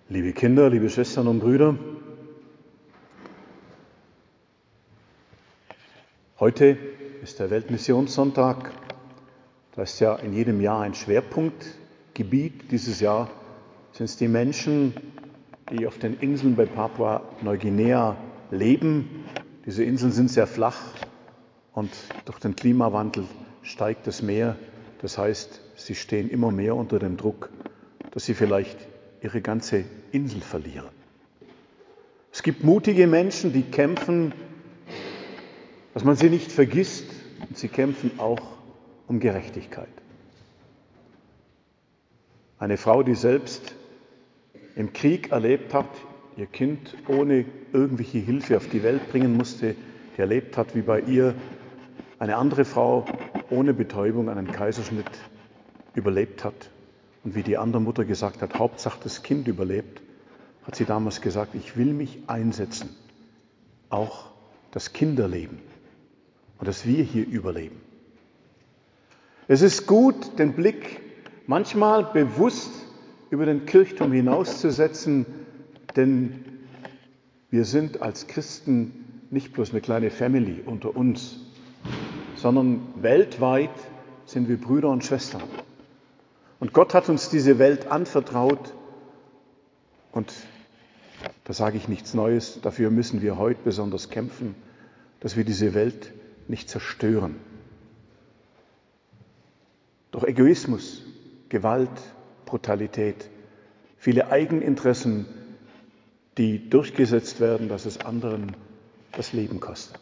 Liebe Kinder, liebe Schwestern und Brüder, heute ist der Weltmissionssonntag. Das ist ja in jedem Jahr ein Schwerpunktgebiet. Dieses Jahr sind es die Menschen, die auf den Inseln bei Papua-Neuguinea leben. Diese Inseln sind sehr flach und durch den Klimawandel steigt das Meer. Das heißt, sie stehen immer mehr unter dem Druck, dass sie vielleicht ihre ganze Insel verlieren. Es gibt mutige Menschen, die kämpfen, dass man sie nicht vergisst, und sie kämpfen auch um Gerechtigkeit. Eine Frau, die selbst im Krieg erlebt hat, ihr Kind ohne irgendwelche Hilfe auf die Welt bringen musste, die erlebt hat, wie bei ihr eine andere Frau ohne Betäubung einen Kaiserschnitt überlebt hat. Und wie die andere Mutter gesagt hat, Hauptsache das Kind überlebt, hat sie damals gesagt, ich will mich einsetzen, auch das Kinderleben und dass wir hier überleben. Es ist gut, den Blick manchmal bewusst über den Kirchturm hinauszusetzen, denn wir sind als Christen nicht bloß eine kleine Family unter uns, sondern weltweit sind wir Brüder und Schwestern. Und Gott hat uns diese Welt anvertraut und da sage ich nichts Neues, dafür müssen wir heute besonders kämpfen, dass wir diese Welt nicht zerstören. Durch Egoismus, Gewalt, Brutalität, viele Eigeninteressen, die durchgesetzt werden, dass es anderen das Leben kostet.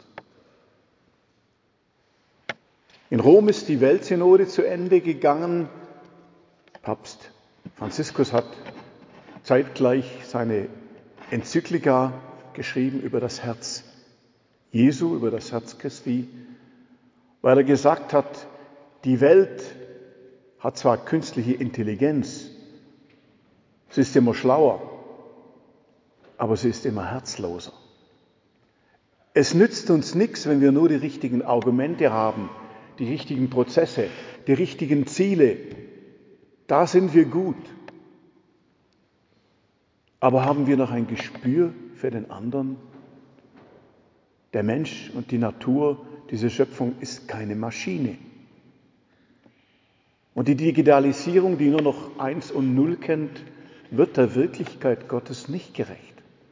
In Rom ist die Weltsynode zu Ende gegangen. Papst Franziskus hat zeitgleich seine Enzyklika geschrieben über das Herz Jesu, über das Herz Christi, weil er gesagt hat, die Welt hat zwar künstliche Intelligenz, sie ist immer schlauer, aber sie ist immer herzloser. Es nützt uns nichts, wenn wir nur die richtigen Argumente haben, die richtigen Prozesse, die richtigen Ziele. Da sind wir gut. Aber haben wir noch ein Gespür für den anderen? Der Mensch und die Natur, diese Schöpfung ist keine Maschine. Und die Digitalisierung, die nur noch 1 und 0 kennt, wird der Wirklichkeit Gottes nicht gerecht.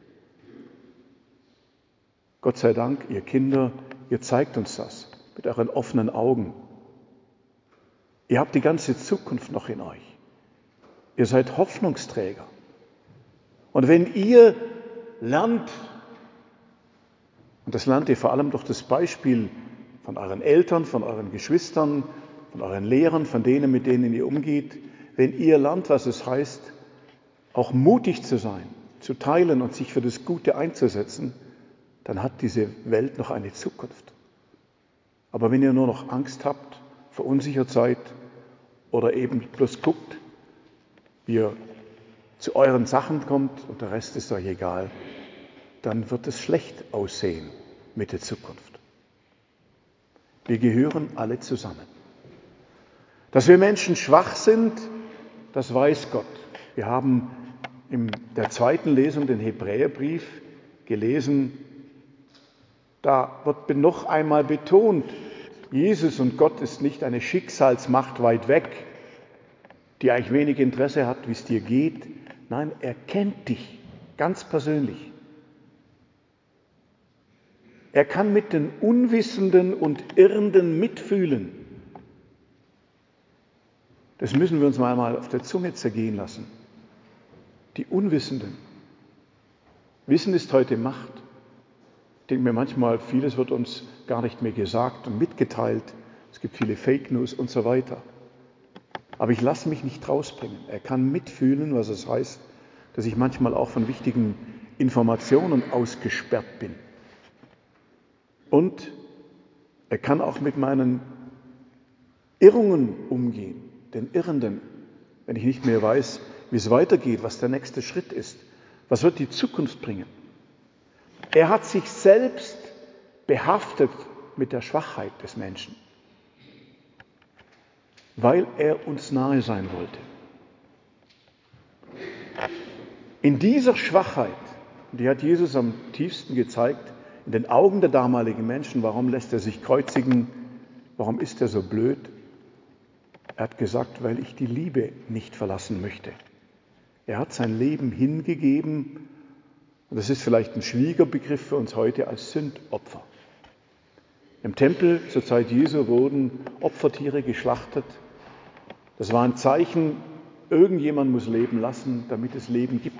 Gott sei Dank, ihr Kinder, ihr zeigt uns das mit euren offenen Augen. Ihr habt die ganze Zukunft noch in euch. Ihr seid Hoffnungsträger. Und wenn ihr lernt, und das lernt ihr vor allem durch das Beispiel von euren Eltern, von euren Geschwistern, von euren Lehrern, von denen, mit denen ihr umgeht, wenn ihr lernt, was es heißt, auch mutig zu sein, zu teilen und sich für das Gute einzusetzen, dann hat diese Welt noch eine Zukunft. Aber wenn ihr nur noch Angst habt, verunsichert seid oder eben bloß guckt, wie ihr zu euren Sachen kommt und der Rest ist euch egal, dann wird es schlecht aussehen mit der Zukunft. Wir gehören alle zusammen. Dass wir Menschen schwach sind, das weiß Gott. Wir haben in der zweiten Lesung den Hebräerbrief gelesen, da wird noch einmal betont, Jesus und Gott ist nicht eine Schicksalsmacht weit weg, die eigentlich wenig Interesse hat, wie es dir geht. Nein, er kennt dich ganz persönlich. Er kann mit den Unwissenden und Irrenden mitfühlen. Das müssen wir uns mal auf der Zunge zergehen lassen. Die Unwissenden. Wissen ist heute Macht. Ich denke mir manchmal, vieles wird uns gar nicht mehr gesagt und mitgeteilt. Es gibt viele Fake News und so weiter. Aber ich lasse mich nicht rausbringen. Er kann mitfühlen, was es heißt, dass ich manchmal auch von wichtigen Informationen ausgesperrt bin. Und er kann auch mit meinen Irrungen umgehen, den Irrenden, wenn ich nicht mehr weiß, wie es weitergeht, was der nächste Schritt ist, was wird die Zukunft bringen. Er hat sich selbst behaftet mit der Schwachheit des Menschen, weil er uns nahe sein wollte. In dieser Schwachheit, die hat Jesus am tiefsten gezeigt, in den Augen der damaligen Menschen, warum lässt er sich kreuzigen, warum ist er so blöd? Er hat gesagt, weil ich die Liebe nicht verlassen möchte. Er hat sein Leben hingegeben, und das ist vielleicht ein schwieriger Begriff für uns heute, als Sündopfer. Im Tempel zur Zeit Jesu wurden Opfertiere geschlachtet. Das war ein Zeichen, irgendjemand muss leben lassen, damit es Leben gibt.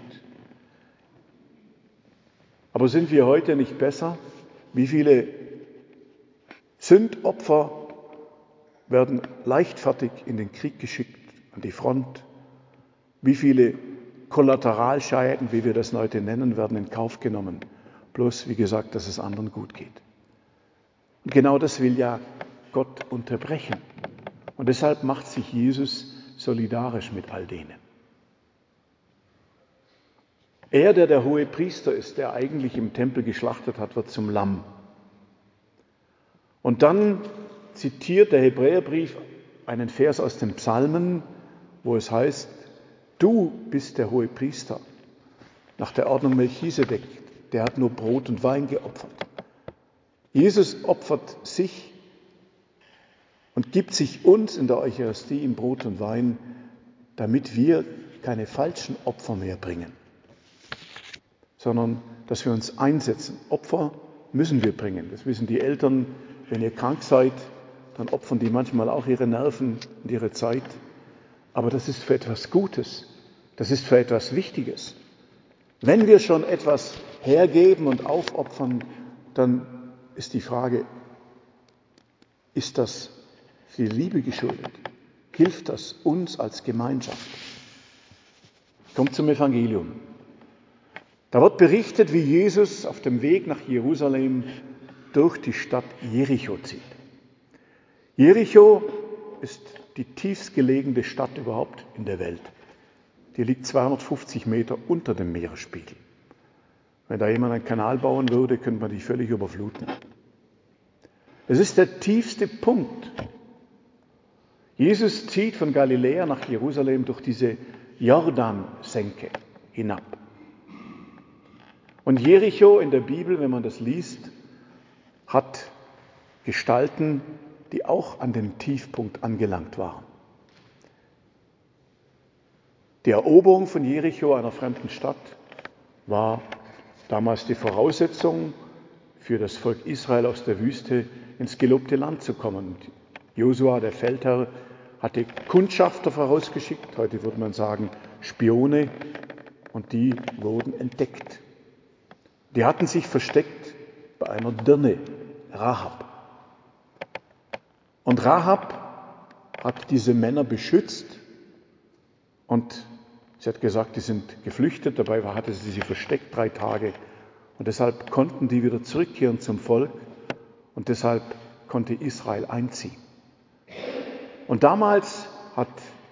Aber sind wir heute nicht besser? Wie viele Sündopfer werden leichtfertig in den Krieg geschickt, an die Front? Wie viele Kollateralschäden, wie wir das heute nennen, werden in Kauf genommen? Bloß, wie gesagt, dass es anderen gut geht. Und genau das will ja Gott unterbrechen. Und deshalb macht sich Jesus solidarisch mit all denen. Er, der der hohe Priester ist, der eigentlich im Tempel geschlachtet hat, wird zum Lamm. Und dann zitiert der Hebräerbrief einen Vers aus den Psalmen, wo es heißt, du bist der hohe Priester nach der Ordnung Melchisedek, der hat nur Brot und Wein geopfert. Jesus opfert sich und gibt sich uns in der Eucharistie in Brot und Wein, damit wir keine falschen Opfer mehr bringen, sondern dass wir uns einsetzen. Opfer müssen wir bringen. Das wissen die Eltern. Wenn ihr krank seid, dann opfern die manchmal auch ihre Nerven und ihre Zeit. Aber das ist für etwas Gutes. Das ist für etwas Wichtiges. Wenn wir schon etwas hergeben und aufopfern, dann ist die Frage, ist das die Liebe geschuldet? Hilft das uns als Gemeinschaft? Kommt zum Evangelium. Da wird berichtet, wie Jesus auf dem Weg nach Jerusalem durch die Stadt Jericho zieht. Jericho ist die tiefstgelegene Stadt überhaupt in der Welt. Die liegt 250 Meter unter dem Meeresspiegel. Wenn da jemand einen Kanal bauen würde, könnte man die völlig überfluten. Es ist der tiefste Punkt. Jesus zieht von Galiläa nach Jerusalem durch diese Jordansenke hinab. Und Jericho in der Bibel, wenn man das liest, hat Gestalten, die auch an den Tiefpunkt angelangt waren. Die Eroberung von Jericho, einer fremden Stadt, war damals die Voraussetzung für das Volk Israel aus der Wüste ins gelobte Land zu kommen. Josua, der Feldherr, hatte Kundschafter vorausgeschickt, heute würde man sagen Spione, und die wurden entdeckt. Die hatten sich versteckt bei einer Dirne, Rahab. Und Rahab hat diese Männer beschützt und sie hat gesagt, die sind geflüchtet, dabei hatte sie versteckt 3 Tage. Und deshalb konnten die wieder zurückkehren zum Volk und deshalb konnte Israel einziehen. Und damals hat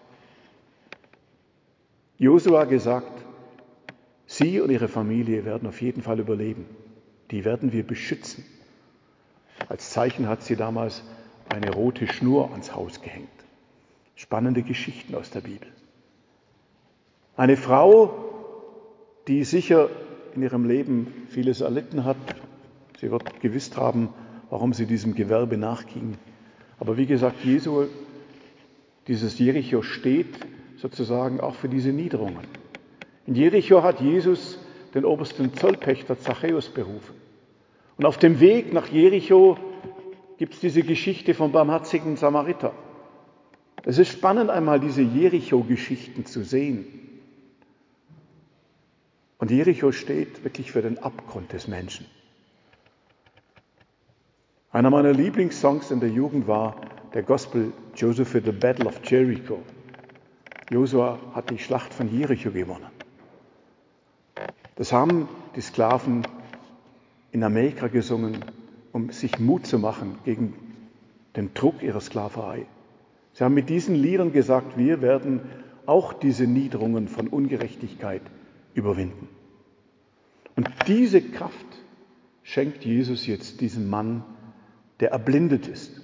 Josua gesagt, sie und ihre Familie werden auf jeden Fall überleben. Die werden wir beschützen. Als Zeichen hat sie damals eine rote Schnur ans Haus gehängt. Spannende Geschichten aus der Bibel. Eine Frau, die sicher in ihrem Leben vieles erlitten hat. Sie wird gewusst haben, warum sie diesem Gewerbe nachging. Aber wie gesagt, dieses Jericho steht sozusagen auch für diese Niederungen. In Jericho hat Jesus den obersten Zollpächter Zachäus berufen. Und auf dem Weg nach Jericho gibt es diese Geschichte vom barmherzigen Samariter. Es ist spannend, einmal diese Jericho-Geschichten zu sehen. Und Jericho steht wirklich für den Abgrund des Menschen. Einer meiner Lieblingssongs in der Jugend war der Gospel Joseph for the Battle of Jericho. Josua hat die Schlacht von Jericho gewonnen. Das haben die Sklaven in Amerika gesungen, um sich Mut zu machen gegen den Druck ihrer Sklaverei. Sie haben mit diesen Liedern gesagt, wir werden auch diese Niederungen von Ungerechtigkeit überwinden. Und diese Kraft schenkt Jesus jetzt diesem Mann, der erblindet ist.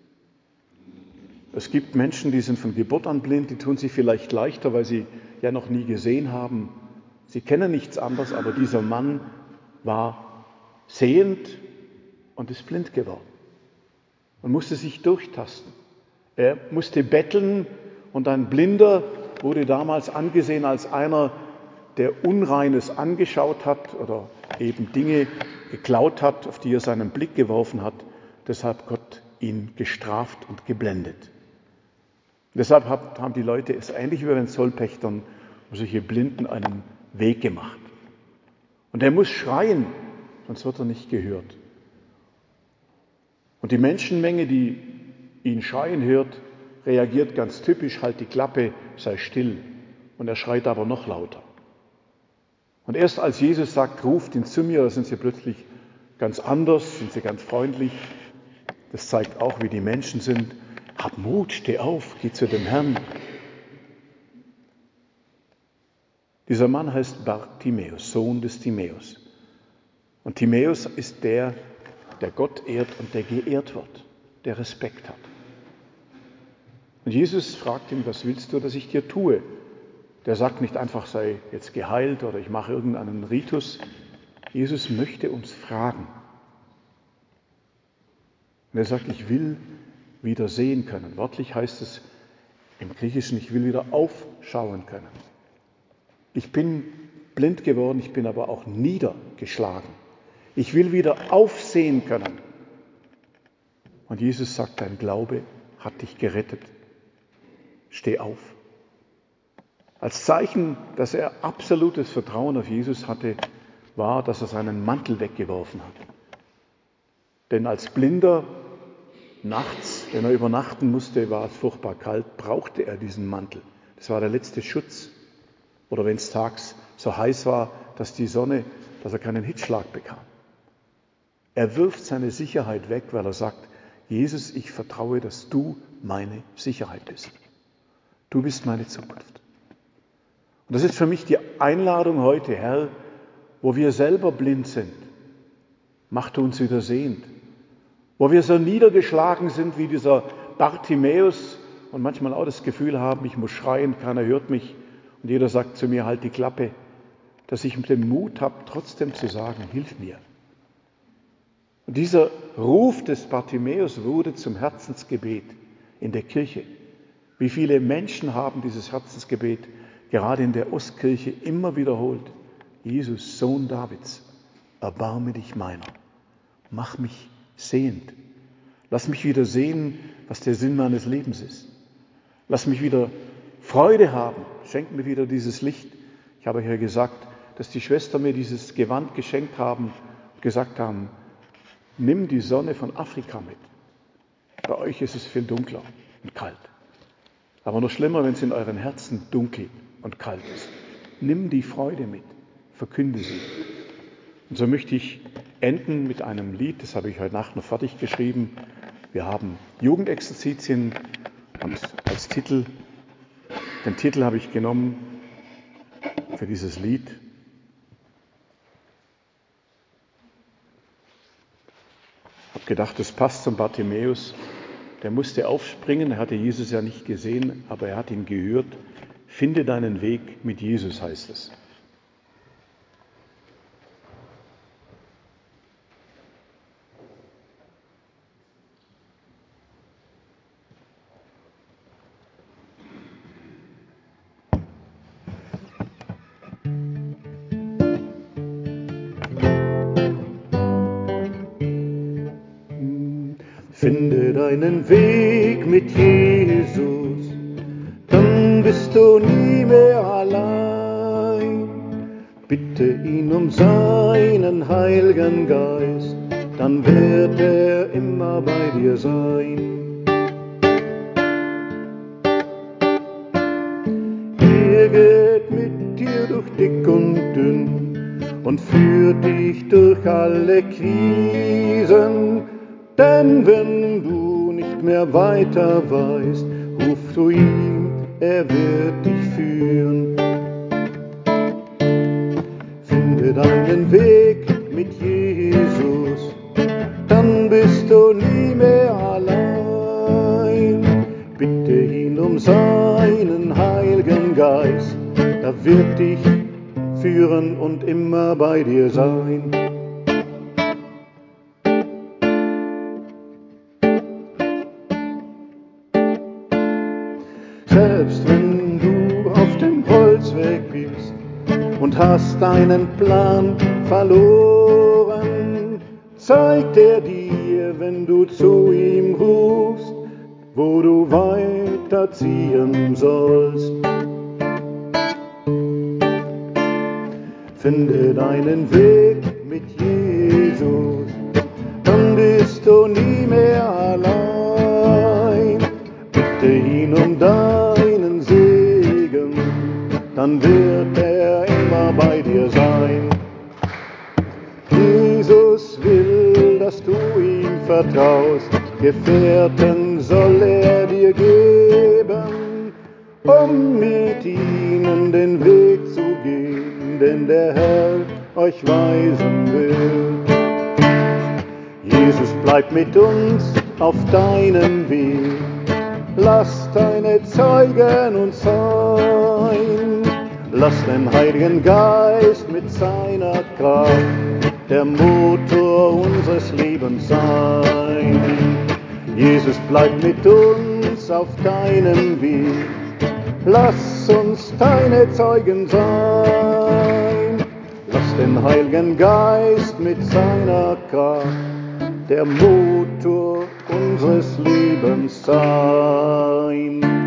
Es gibt Menschen, die sind von Geburt an blind, die tun sich vielleicht leichter, weil sie ja noch nie gesehen haben, Sie kennen nichts anderes, aber dieser Mann war sehend und ist blind geworden und musste sich durchtasten. Er musste betteln und ein Blinder wurde damals angesehen als einer, der Unreines angeschaut hat oder eben Dinge geklaut hat, auf die er seinen Blick geworfen hat. Deshalb Gott ihn gestraft und geblendet. Und deshalb haben die Leute es ähnlich wie bei den Zollpächtern um solche Blinden einen Weg gemacht. Und er muss schreien, sonst wird er nicht gehört. Und die Menschenmenge, die ihn schreien hört, reagiert ganz typisch, halt die Klappe, sei still. Und er schreit aber noch lauter. Und erst als Jesus sagt, ruft ihn zu mir, da sind sie plötzlich ganz anders, sind sie ganz freundlich. Das zeigt auch, wie die Menschen sind. Hab Mut, steh auf, geh zu dem Herrn. Dieser Mann heißt Bartimäus, Sohn des Timäus. Und Timäus ist der Gott ehrt und der geehrt wird, der Respekt hat. Und Jesus fragt ihn, was willst du, dass ich dir tue? Der sagt nicht einfach, sei jetzt geheilt oder ich mache irgendeinen Ritus. Jesus möchte uns fragen. Und er sagt, ich will wieder sehen können. Wörtlich heißt es im Griechischen, ich will wieder aufschauen können. Ich bin blind geworden, ich bin aber auch niedergeschlagen. Ich will wieder aufsehen können. Und Jesus sagt, dein Glaube hat dich gerettet. Steh auf. Als Zeichen, dass er absolutes Vertrauen auf Jesus hatte, war, dass er seinen Mantel weggeworfen hat. Denn als Blinder nachts, wenn er übernachten musste, war es furchtbar kalt, brauchte er diesen Mantel. Das war der letzte Schutz. Oder wenn es tags so heiß war, dass er keinen Hitzschlag bekam. Er wirft seine Sicherheit weg, weil er sagt, Jesus, ich vertraue, dass du meine Sicherheit bist. Du bist meine Zukunft. Und das ist für mich die Einladung heute, Herr, wo wir selber blind sind, mach du uns wieder sehend. Wo wir so niedergeschlagen sind wie dieser Bartimäus und manchmal auch das Gefühl haben, ich muss schreien, keiner hört mich und jeder sagt zu mir, halt die Klappe, dass ich den Mut habe, trotzdem zu sagen, hilf mir. Und dieser Ruf des Bartimäus wurde zum Herzensgebet in der Kirche. Wie viele Menschen haben dieses Herzensgebet gerade in der Ostkirche immer wiederholt? Jesus, Sohn Davids, erbarme dich meiner. Mach mich sehend. Lass mich wieder sehen, was der Sinn meines Lebens ist. Lass mich wieder Freude haben. Schenk mir wieder dieses Licht. Ich habe ja gesagt, dass die Schwestern mir dieses Gewand geschenkt haben und gesagt haben, nimm die Sonne von Afrika mit. Bei euch ist es viel dunkler und kalt. Aber noch schlimmer, wenn es in euren Herzen dunkel und kalt ist. Nimm die Freude mit, verkünde sie. Und so möchte ich enden mit einem Lied, das habe ich heute Nacht noch fertig geschrieben. Wir haben Jugendexerzitien und den Titel habe ich genommen für dieses Lied. Ich habe gedacht, das passt zum Bartimäus. Der musste aufspringen, er hatte Jesus ja nicht gesehen, aber er hat ihn gehört. Finde deinen Weg mit Jesus, heißt es. Finde deinen Weg mit Jesus, dann bist du nie mehr allein. Bitte ihn um seinen Heiligen Geist, dann wird er immer bei dir sein. Er geht mit dir durch dick und dünn und führt dich durch alle Krisen. Denn wenn du nicht mehr weiter weißt, ruf zu ihm, er wird dich führen. Finde deinen Weg mit Jesus, dann bist du nie mehr allein. Bitte ihn um seinen Heiligen Geist, er wird dich führen und immer bei dir sein. Selbst wenn du auf dem Holzweg bist und hast deinen Plan verloren, zeigt er dir, wenn du zu ihm rufst, wo du weiterziehen sollst. Finde deinen Weg mit Jesus, dann bist du nie mehr allein. Bitte ihn um deinen Segen, dann wird er immer bei dir sein. Jesus will, dass du ihm vertraust, Gefährten soll er dir geben, um mit ihnen den Weg zu gehen, den der Herr euch weisen will. Jesus bleibt mit uns auf deinem Weg, lass deine Zeugen uns sein, lass den Heiligen Geist mit seiner Kraft der Motor unseres Lebens sein. Jesus bleibt mit uns auf deinem Weg, lass uns deine Zeugen sein. Lass den Heiligen Geist mit seiner Kraft der Motor unseres Lebens sein.